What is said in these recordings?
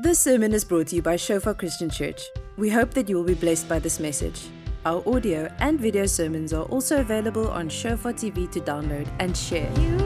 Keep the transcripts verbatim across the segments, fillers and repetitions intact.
This sermon is brought to you by Shofar Christian Church. We hope that you will be blessed by this message. Our audio and video sermons are also available on Shofar T V to download and share.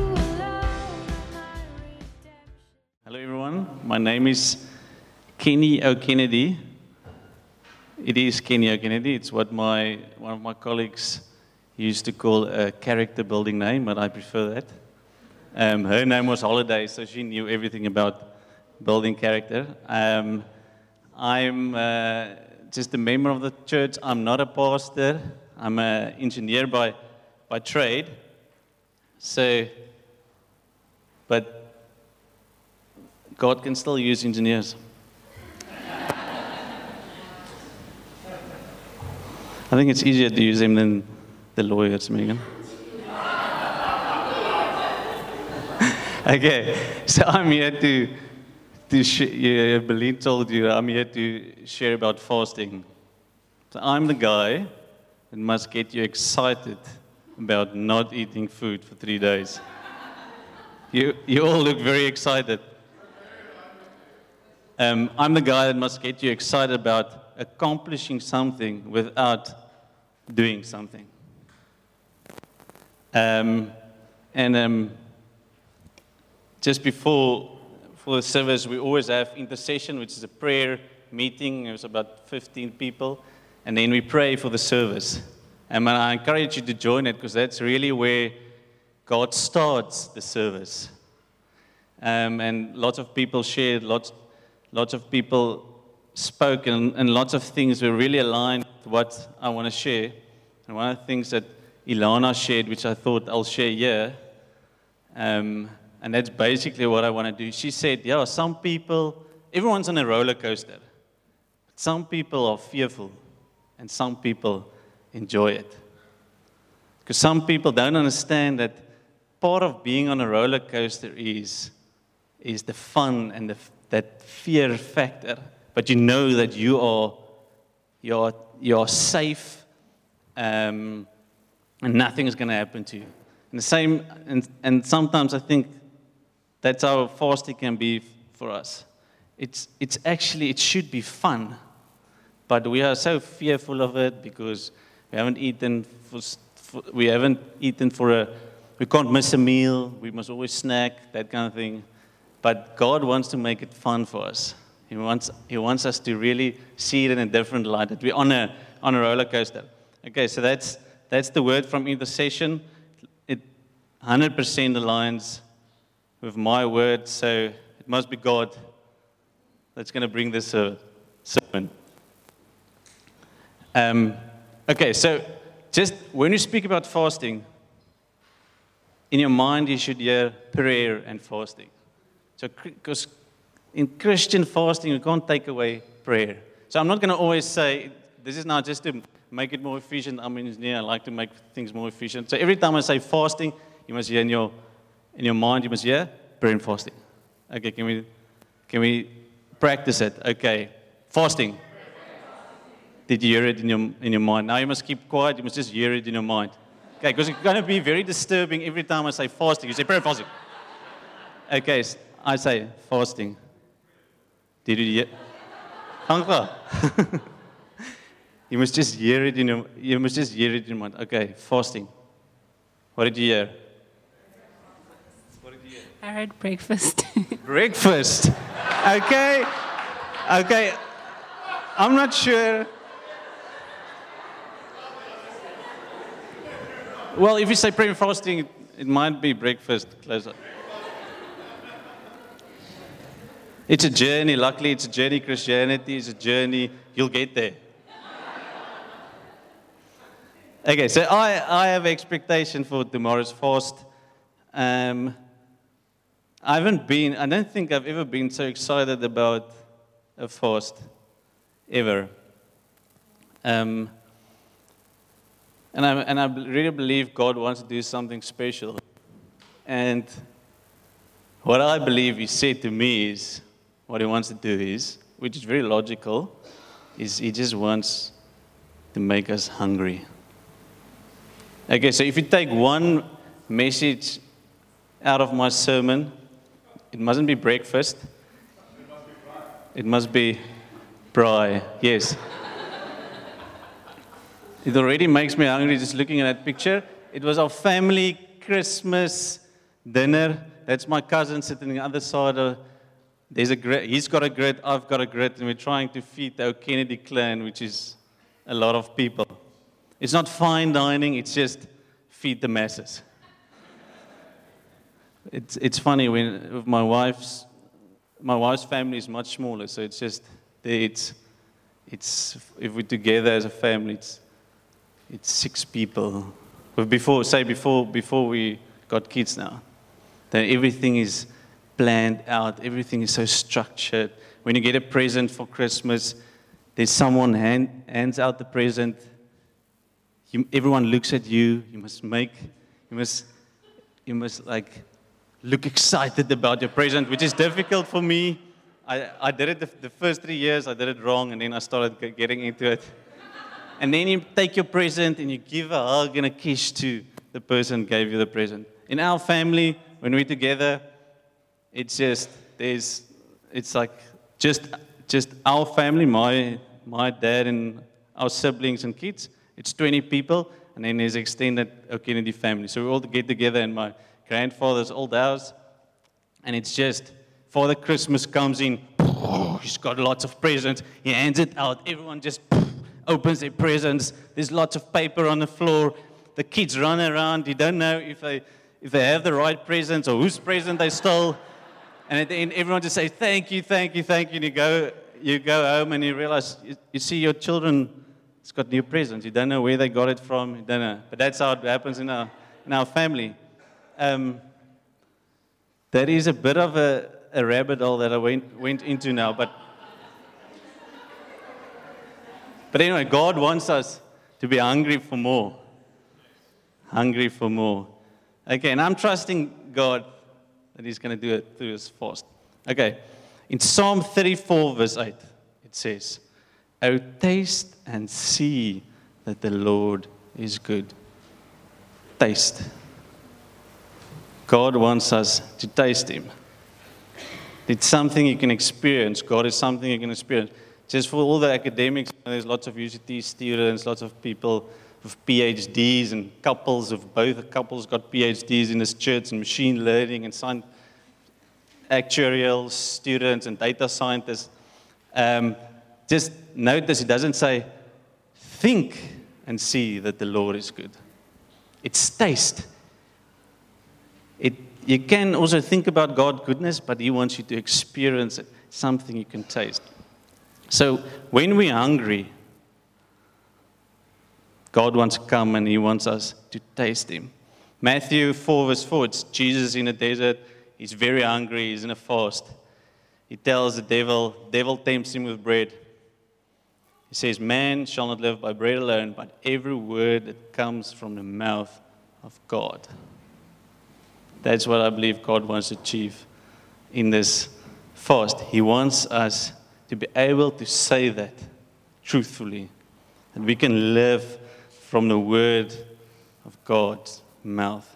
Hello everyone, my name is Kenny O'Kennedy. It is Kenny O'Kennedy. It's what my one of my colleagues used to call a character building name, but I prefer that. Um, her name was Holiday, so she knew everything about building character. Um, I'm uh, just a member of the church. I'm not a pastor. I'm an engineer by by trade. So, but God can still use engineers. I think it's easier to use them than the lawyers, Megan. Okay, so I'm here to, to sh- yeah, Beline told you, I'm here to share about fasting. So I'm the guy that must get you excited about not eating food for three days. You, you all look very excited. Um, I'm the guy that must get you excited about accomplishing something without doing something. Um, and um, just before for the service, we always have intercession, which is a prayer meeting. It was about fifteen people. And then we pray for the service. And I encourage you to join it because that's really where God starts the service. Um, and lots of people shared, lots Lots of people spoke, and, and lots of things were really aligned with what I want to share. And one of the things that Ilana shared, which I thought I'll share here, um, and that's basically what I want to do. She said, yeah, some people, everyone's on a roller coaster. But some people are fearful, and some people enjoy it. Because some people don't understand that part of being on a roller coaster is, is the fun and the that fear factor, but you know that you are you're you're safe, um, and nothing is going to happen to you. And the same, and and sometimes I think that's how fasting can be for us. It's it's actually it should be fun, but we are so fearful of it because we haven't eaten for, for we haven't eaten for a we can't miss a meal. We must always snack, that kind of thing. But God wants to make it fun for us. He wants He wants us to really see it in a different light, that we're on a on a roller coaster. Okay, so that's that's the word from intercession. It one hundred percent aligns with my word, so it must be God that's going to bring this uh, sermon. Um, okay, so just when you speak about fasting, in your mind you should hear prayer and fasting. So, because in Christian fasting, you can't take away prayer. So I'm not going to always say, this is not just to make it more efficient. I'm an engineer, I like to make things more efficient. So every time I say fasting, you must hear in your in your mind, you must hear prayer and fasting. Okay, can we can we practice it? Okay, fasting. Did you hear it in your in your mind? Now you must keep quiet, you must just hear it in your mind. Okay, because it's going to be very disturbing every time I say fasting. You say prayer and fasting. Okay, I say fasting. Did you hear? Hunger. You must just hear it in your. You must just hear it in your mind. Okay, fasting. What did you hear? What did you hear? I heard breakfast. Breakfast. Okay. Okay. I'm not sure. Well, if you say prayer and fasting, it, it might be breakfast. Closer. It's a journey. Luckily, it's a journey. Christianity is a journey. You'll get there. Okay, so I, I have expectation for tomorrow's fast. Um, I haven't been, I don't think I've ever been so excited about a fast, ever. Um, and, I, and I really believe God wants to do something special. And what I believe He said to me is, what He wants to do is, which is very logical, is He just wants to make us hungry. Okay, so if you take one message out of my sermon, it mustn't be breakfast. It must be braai. Yes. It already makes me hungry just looking at that picture. It was our family Christmas dinner. That's my cousin sitting on the other side. Of, there's a grid. He's got a grid, I've got a grid, and we're trying to feed the O'Kennedy clan, which is a lot of people. It's not fine dining, it's just feed the masses. It's it's funny when with my wife's my wife's family is much smaller, so it's just it's it's if we're together as a family, it's it's six people. But before say before before we got kids now, then everything is planned out, everything is so structured. When you get a present for Christmas, there's someone hand, hands out the present. You, everyone looks at you. You must make, you must, you must like look excited about your present, which is difficult for me. I, I did it the, the first three years. I did it wrong, and then I started getting into it. And then you take your present and you give a hug and a kiss to the person who gave you the present. In our family, when we're together, it's just there's, it's like just just our family, my my dad and our siblings and kids. It's twenty people, and then there's extended O'Kennedy family. So we all get together in my grandfather's old house, and it's just Father Christmas comes in. He's got lots of presents. He hands it out. Everyone just opens their presents. There's lots of paper on the floor. The kids run around. You don't know if they if they have the right presents or whose present they stole. And at the end, everyone just say, thank you, thank you, thank you. And you go, you go home and you realize, you, you see your children, it's got new presents. You don't know where they got it from. You don't know. But that's how it happens in our, in our family. Um, that is a bit of a, a rabbit hole that I went, went into now. But, but anyway, God wants us to be hungry for more. Hungry for more. Okay, and I'm trusting God that He's going to do it through His fast. Okay, in Psalm thirty-four, verse eight, it says, "Oh, taste and see that the Lord is good." Taste. God wants us to taste Him. It's something you can experience. God is something you can experience. Just for all the academics, there's lots of U C T students, lots of people with P H Ds and couples of both. The couples got P H Ds in this church in machine learning and science, actuarial students and data scientists. Um, just notice it doesn't say, think and see that the Lord is good. It's taste. It, you can also think about God's goodness, but He wants you to experience it, something you can taste. So when we're hungry, God wants to come and He wants us to taste Him. Matthew four, verse four, it's Jesus in the desert. He's very hungry. He's in a fast. He tells the devil, devil tempts him with bread. He says, man shall not live by bread alone, but every word that comes from the mouth of God. That's what I believe God wants to achieve in this fast. He wants us to be able to say that truthfully, that we can live from the word of God's mouth.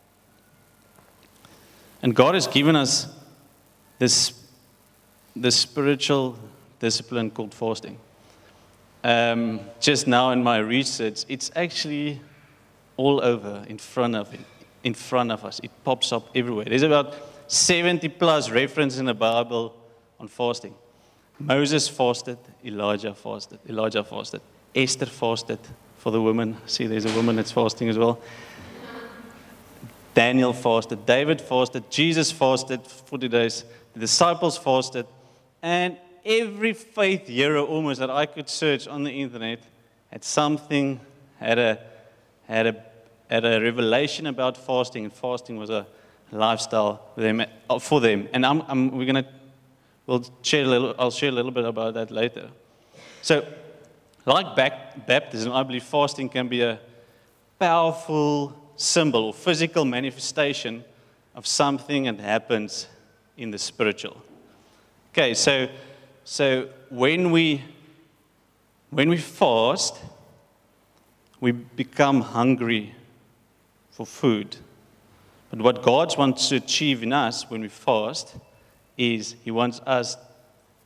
And God has given us this, this spiritual discipline called fasting. Um, just now in my research, it's actually all over in front of it, in front of us. It pops up everywhere. There's about seventy plus references in the Bible on fasting. Moses fasted, Elijah fasted, Elijah fasted, Esther fasted for the women. See, there's a woman that's fasting as well. Daniel fasted, David fasted, Jesus fasted for forty days, the disciples fasted, and every faith hero almost that I could search on the internet had something, had a had a had a revelation about fasting, and fasting was a lifestyle for them. For them. And I'm, I'm we're gonna we'll share a little. I'll share a little bit about that later. So, like baptism, I believe fasting can be a powerful symbol or physical manifestation of something that happens in the spiritual. Okay, so so when we when we fast, we become hungry for food. But what God wants to achieve in us when we fast is He wants us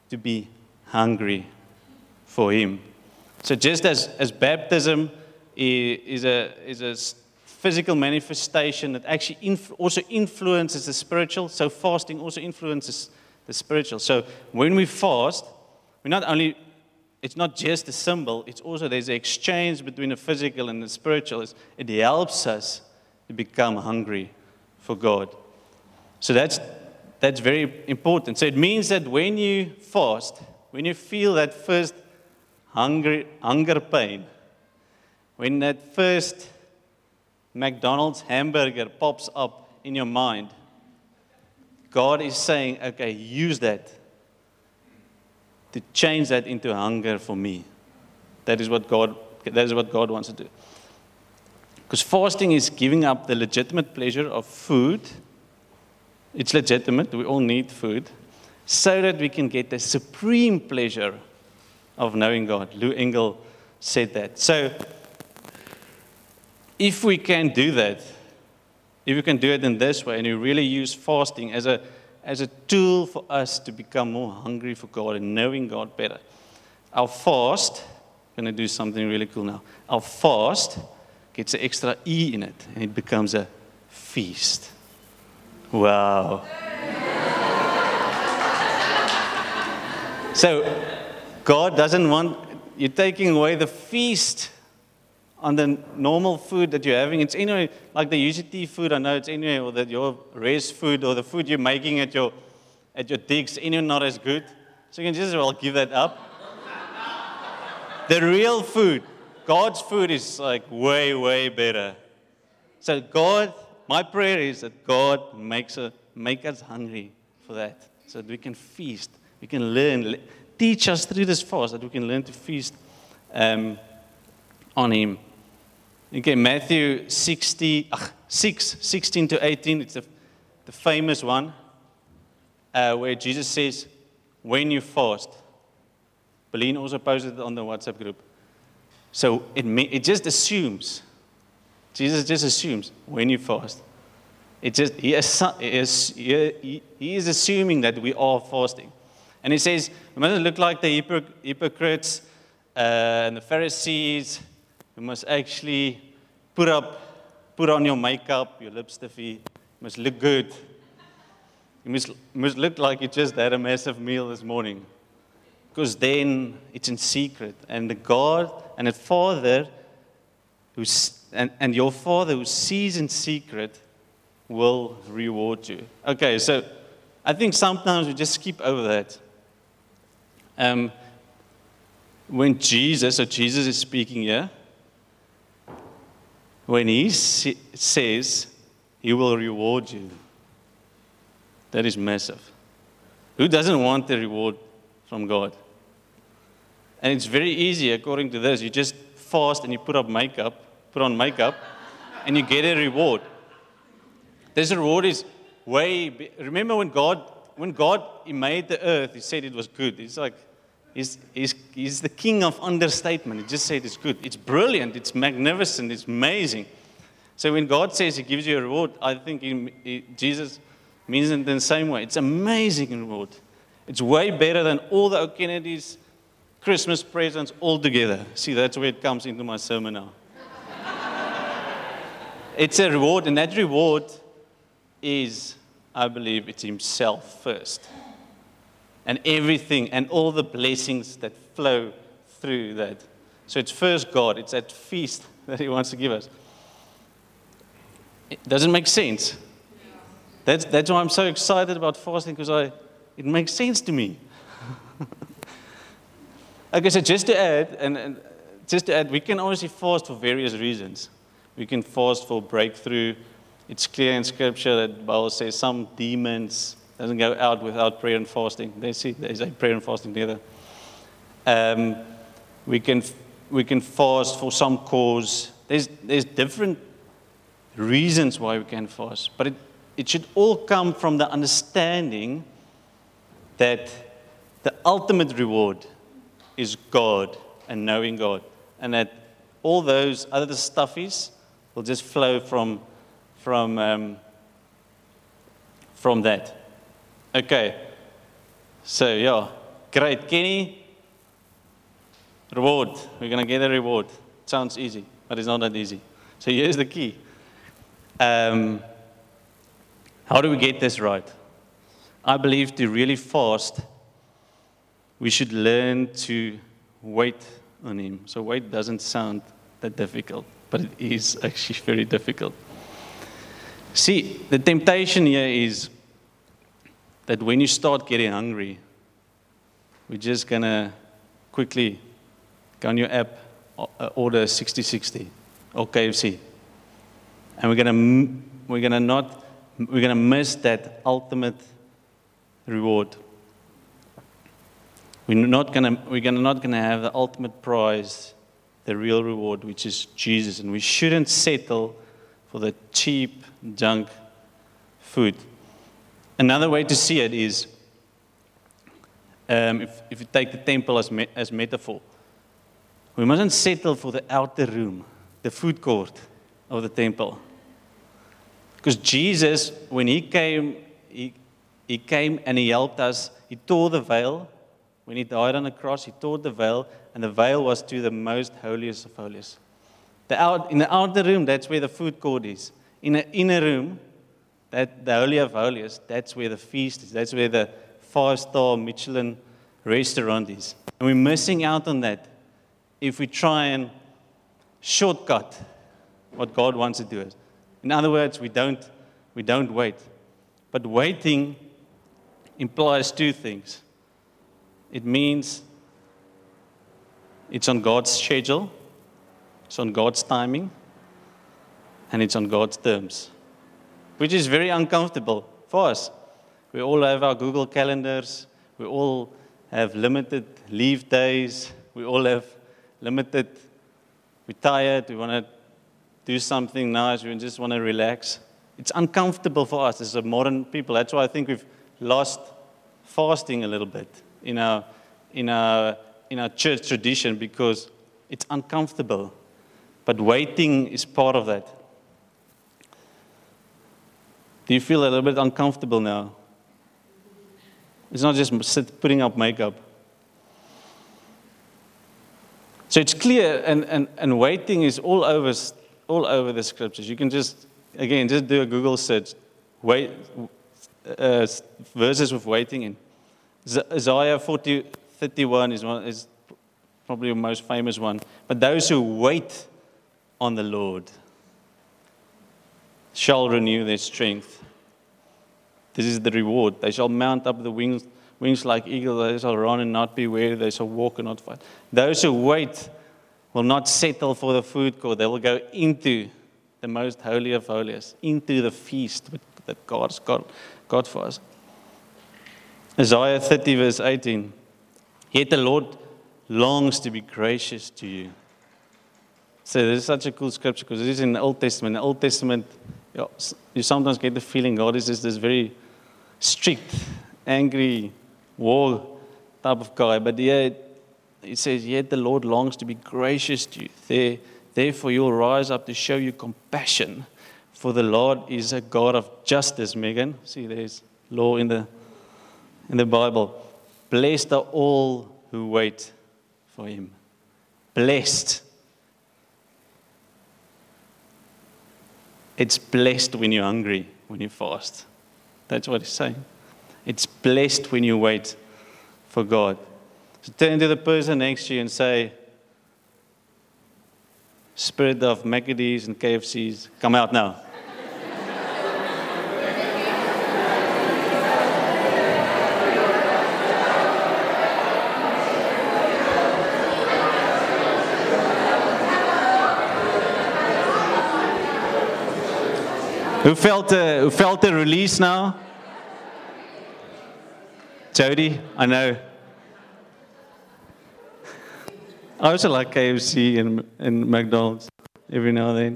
to be hungry for Him. So just as, as baptism is a, is a physical manifestation that actually inf- also influences the spiritual, so fasting also influences the spiritual. So when we fast, we not only, it's not just a symbol, it's also there's an exchange between the physical and the spiritual. It's, it helps us to become hungry for God. So that's that's very important. So it means that when you fast, when you feel that first hunger, hunger pain, when that first McDonald's hamburger pops up in your mind, God is saying, okay, use that to change that into hunger for me. That is what God, that is what God wants to do. Because fasting is giving up the legitimate pleasure of food. It's legitimate, we all need food, so that we can get the supreme pleasure of knowing God. Lou Engle said that. So, if we can do that, if we can do it in this way, and we really use fasting as a as a tool for us to become more hungry for God and knowing God better, our fast, I'm going to do something really cool now, our fast gets an extra E in it, and it becomes a feast. Wow. So, God doesn't want, you're taking away the feast on the normal food that you're having. It's anyway, like the U C T food, I know it's anyway, or that your res food, or the food you're making at your at your digs, anyway not as good. So you can just as well give that up. The real food, God's food is like way, way better. So God, my prayer is that God makes a, make us hungry for that, so that we can feast, we can learn, teach us through this fast, that we can learn to feast um, on Him. Okay, Matthew sixty, uh, six, sixteen to eighteen, it's the, the famous one, uh, where Jesus says, when you fast. Pauline also posted it on the WhatsApp group. So it, it just assumes, Jesus just assumes when you fast. It just he is, he, he is assuming that we are fasting. And He says, we mustn't look like the hypocrites uh, and the Pharisees. You must actually put up, put on your makeup, your lipstick. You must look good. You must, must look like you just had a massive meal this morning. Because then it's in secret. And the God and the Father, who's, and, and your Father who sees in secret will reward you. Okay, so I think sometimes we just skip over that. Um, when Jesus, so Jesus is speaking here, when He sa- says He will reward you, that is massive. Who doesn't want the reward from God? And it's very easy according to this. You just fast and you put up makeup, put on makeup, and you get a reward. This reward is way big. Remember when God, when God He made the earth, He said it was good. It's like, he's, he's, he's the king of understatement. He just said it's good. It's brilliant. It's magnificent. It's amazing. So when God says He gives you a reward, I think he, he, Jesus means it in the same way. It's amazing reward. It's way better than all the O'Kennedy's Christmas presents all together. See, that's where it comes into my sermon now. It's a reward, and that reward is, I believe, it's Himself first. And everything, and all the blessings that flow through that. So it's first God, it's that feast that He wants to give us. It doesn't make sense. That's, that's why I'm so excited about fasting, because I it makes sense to me. Okay, so just to add, and, and just to add, we can obviously fast for various reasons. We can fast for breakthrough. It's clear in Scripture that the Bible says some demons doesn't go out without prayer and fasting. They see they say prayer and fasting together. Um, we can we can fast for some cause. There's there's different reasons why we can fast, but it it should all come from the understanding that the ultimate reward is God and knowing God, and that all those other stuffies will just flow from from um, from that. Okay, so yeah, Great. Kenny, reward. We're going to get a reward. It sounds easy, but it's not that easy. So here's the key. Um, how do we get this right? I believe to really fast, we should learn to wait on Him. So wait doesn't sound that difficult, but it is actually very difficult. See, the temptation here is that when you start getting hungry, we're just going to quickly go on your app, order sixty sixty or K F C. And we're going to we're going to not we're going to miss that ultimate reward. We're not going to we're gonna, not going to have the ultimate prize, the real reward, which is Jesus. And we shouldn't settle for the cheap junk food. Another way to see it is, um, if, if you take the temple as, me, as metaphor, we mustn't settle for the outer room, the food court of the temple. Because Jesus, when He came, He, he came and He helped us. He tore the veil. When He died on the cross, He tore the veil, and the veil was to the most holiest of holies. The out, in the outer room, that's where the food court is. In the inner room, that the Holy of Holies, that's where the feast is. That's where the five-star Michelin restaurant is. And we're missing out on that if we try and shortcut what God wants to do. In other words, we don't, we don't wait. But waiting implies two things. It means it's on God's schedule, it's on God's timing, and it's on God's terms, which is very uncomfortable for us. We all have our Google calendars. We all have limited leave days. We all have limited, we're tired, we want to do something nice, we just want to relax. It's uncomfortable for us as a modern people. That's why I think we've lost fasting a little bit in our, in our, in our church tradition, because it's uncomfortable. But waiting is part of that. Do you feel a little bit uncomfortable now? It's not just sit, putting up makeup. So it's clear, and, and, and waiting is all over, all over the scriptures. You can just, again, just do a Google search, wait, uh, verses with waiting in. Isaiah forty, thirty-one is, one, is probably the most famous one. But those who wait on the Lord shall renew their strength. This is the reward. They shall mount up the wings, wings like eagles. They shall run and not be weary. They shall walk and not fight. Those who wait will not settle for the food court. They will go into the most holy of holies, into the feast that God's got, got for us. Isaiah thirty verse eighteen. Yet the Lord longs to be gracious to you. So this is such a cool scripture, because this is in the Old Testament. In the Old Testament, you sometimes get the feeling God is just this very strict, angry, war type of guy. But yeah, it says, yet the Lord longs to be gracious to you. There, therefore you'll rise up to show you compassion. For the Lord is a God of justice, Megan. See, there's law in the, in the Bible. Blessed are all who wait for Him. Blessed. It's blessed when you're hungry, when you fast. That's what it's saying. It's blessed when you wait for God. So turn to the person next to you and say, Spirit of Maccadees and K F Cs, come out now. Who felt a, who felt a release now? Jody, I know. I also like K F C and, and McDonald's every now and then.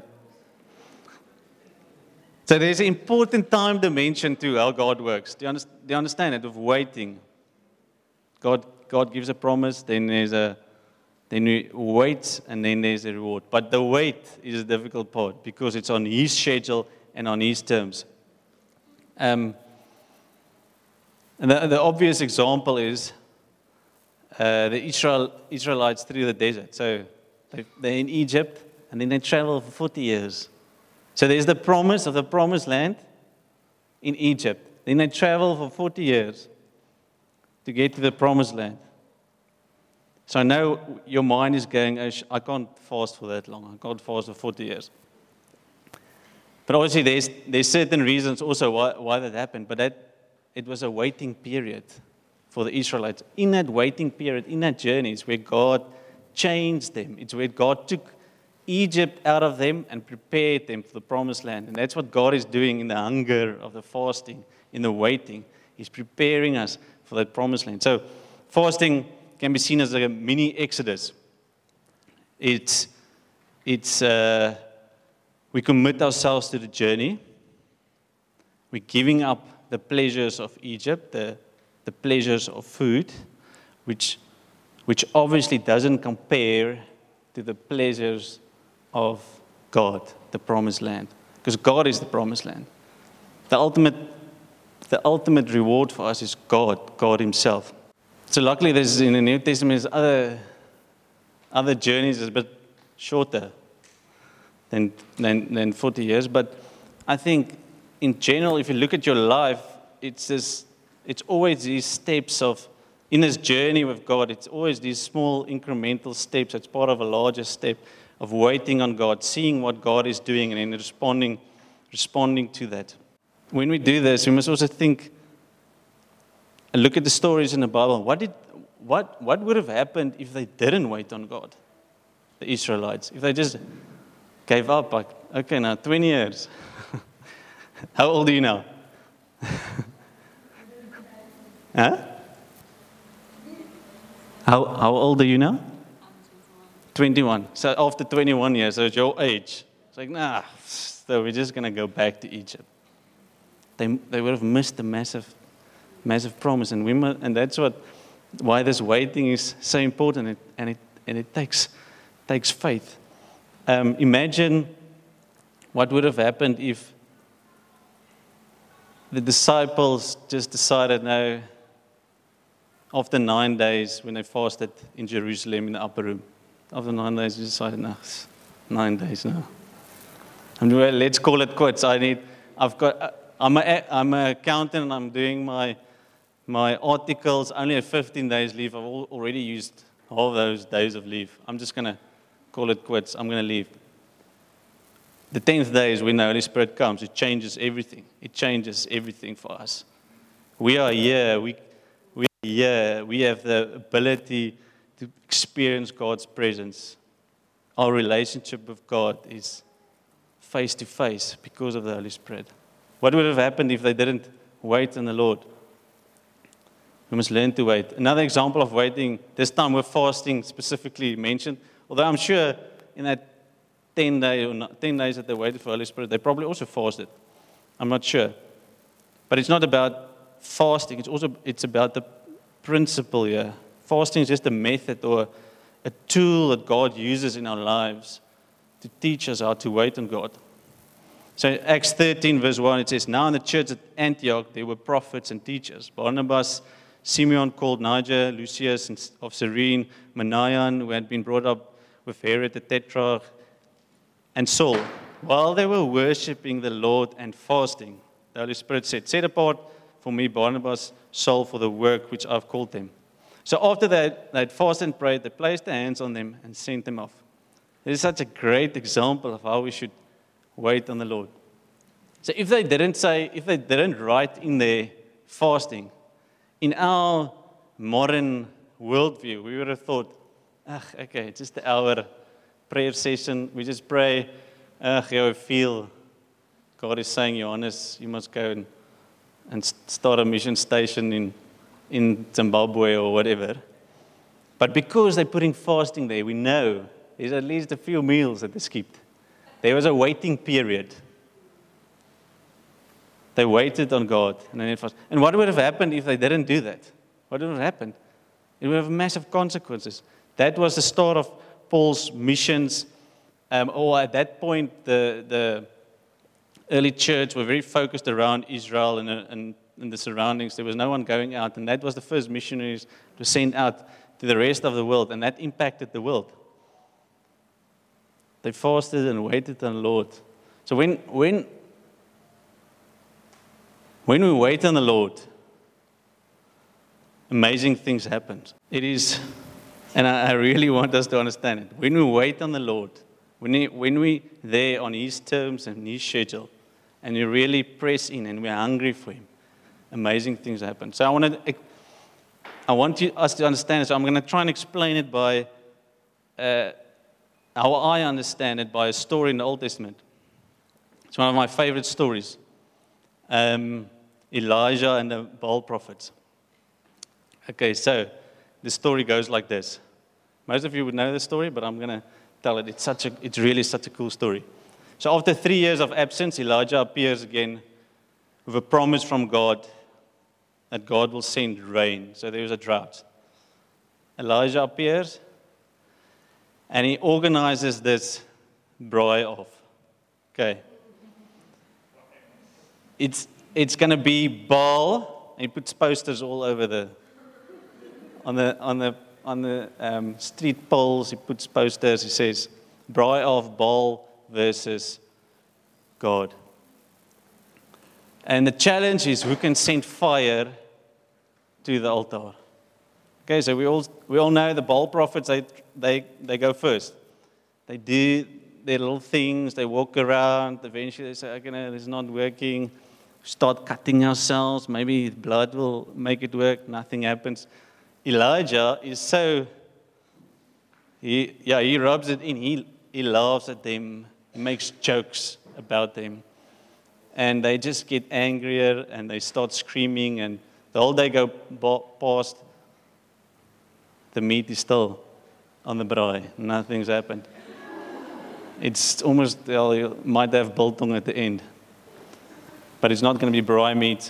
So there's an important time dimension to how God works. Do you, understand, do you understand it? Of waiting. God, God gives a promise, then there's a, then we wait, and then there's a reward. But the wait is the difficult part, because it's on His schedule and on His terms. Um, and the, the obvious example is uh, the Israel, Israelites through the desert. So they, they're in Egypt, and then they travel for forty years. So there's the promise of the promised land in Egypt. Then they travel for forty years to get to the promised land. So I know your mind is going, oh, I can't fast for that long. I can't fast for forty years. But obviously there's, there's certain reasons also why, why that happened. But that it was a waiting period for the Israelites. In that waiting period, in that journey, is where God changed them. It's where God took Egypt out of them and prepared them for the promised land. And that's what God is doing in the hunger of the fasting, in the waiting. He's preparing us for that promised land. So fasting can be seen as a mini Exodus. It's, it's uh, we commit ourselves to the journey. We're giving up the pleasures of Egypt, the, the pleasures of food, which, which obviously doesn't compare to the pleasures of God, the promised land. Because God is the promised land. The ultimate, the ultimate reward for us is God, God Himself. So luckily, there's in the New Testament, there's other, other journeys that's a bit shorter than, than, than forty years. But I think in general, if you look at your life, it's this, it's always these steps of, in this journey with God, it's always these small incremental steps. It's part of a larger step of waiting on God, seeing what God is doing, and then responding, responding to that. When we do this, we must also think and look at the stories in the Bible. What did, what, what would have happened if they didn't wait on God, the Israelites? If they just gave up, like, okay, now twenty years. How old are you now? Huh? How, how old are you now? twenty-one. So after twenty-one years, so it's your age. It's like, nah, so we're just going to go back to Egypt. They, they would have missed the massive Massive promise, and we must, and that's what why this waiting is so important, and it and it, and it takes takes faith. Um, imagine what would have happened if the disciples just decided, no, after nine days when they fasted in Jerusalem in the upper room, after nine days they decided, no, nine days now. I mean, well, let's call it quits. I need. I've got. I'm a I'm an accountant, and I'm doing my. My articles only have fifteen days leave. I've already used all those days of leave. I'm just going to call it quits. I'm going to leave. The tenth day is when the Holy Spirit comes. It changes everything. It changes everything for us. We are here. We, we are here. We have the ability to experience God's presence. Our relationship with God is face to face because of the Holy Spirit. What would have happened if they didn't wait on the Lord? We must learn to wait. Another example of waiting, this time with fasting specifically mentioned, although I'm sure in that ten, day or not, ten days that they waited for the Holy Spirit, they probably also fasted. I'm not sure. But it's not about fasting, it's also it's about the principle here. Fasting is just a method or a tool that God uses in our lives to teach us how to wait on God. So Acts thirteen verse one, it says, now in the church at Antioch there were prophets and teachers. Barnabas, Simeon called Niger, Lucius of Cyrene, Manaen, who had been brought up with Herod the Tetrarch, and Saul. While they were worshiping the Lord and fasting, the Holy Spirit said, set apart for me Barnabas, Saul, for the work which I've called them. So after that, they had fasted and prayed, they placed their hands on them and sent them off. This is such a great example of how we should wait on the Lord. So if they didn't say, if they didn't write in their fasting, in our modern worldview, we would have thought, ah, okay, it's just the hour prayer session. We just pray, ah, how I feel. God is saying, Johannes, you must go and, and start a mission station in, in Zimbabwe or whatever. But because they're putting fasting there, we know there's at least a few meals that they skipped. There was a waiting period. They waited on God. And, then fast. And what would have happened if they didn't do that? What would have happened? It would have massive consequences. That was the start of Paul's missions. Um, or at that point, the, the early church were very focused around Israel and, and, and the surroundings. There was no one going out. And that was the first missionaries to send out to the rest of the world, and that impacted the world. They fasted and waited on the Lord. So when when when we wait on the Lord, amazing things happen. It is, and I, I really want us to understand it. When we wait on the Lord, when we, when we there on His terms and His schedule, and we really press in and we're hungry for Him, amazing things happen. So I want to, I want you, us to understand it. So I'm going to try and explain it by uh, how I understand it by a story in the Old Testament. It's one of my favorite stories. Um, Elijah and the Baal prophets. Okay, so the story goes like this. Most of you would know the story, but I'm going to tell it. It's such a, it's really such a cool story. So after three years of absence, Elijah appears again with a promise from God that God will send rain. So there was a drought. Elijah appears, and he organizes this braai off. Okay. It's it's going to be Baal. He puts posters all over the on the on the on the um, street poles. He puts posters. He says, "Braai of Baal versus God." And the challenge is who can send fire to the altar. Okay, so we all we all know the Baal prophets. They they they go first. They do their little things. They walk around. Eventually, they say, "Okay, no, it's not working." Start cutting ourselves. Maybe blood will make it work. Nothing happens. Elijah is so. He yeah he rubs it in. He he laughs at them. He makes jokes about them, and they just get angrier and they start screaming. And the whole day go past. The meat is still on the braai. Nothing's happened. It's almost, well, you might have biltong at the end. But it's not going to be braai meat.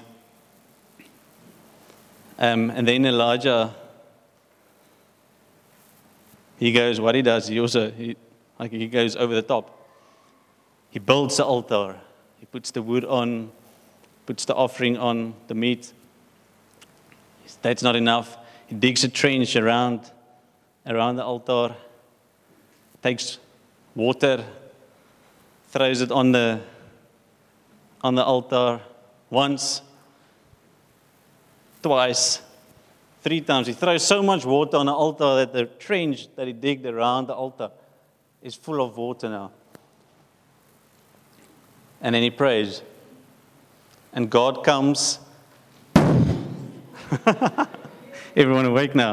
Um, and then Elijah, he goes, what he does, he also, he, like he goes over the top. He builds the altar. He puts the wood on, puts the offering on, the meat. That's not enough. He digs a trench around, around the altar, takes water, throws it on the on the altar once, twice, three times. He throws so much water on the altar that the trench that he digged around the altar is full of water now. And then he prays. And God comes. Everyone awake now?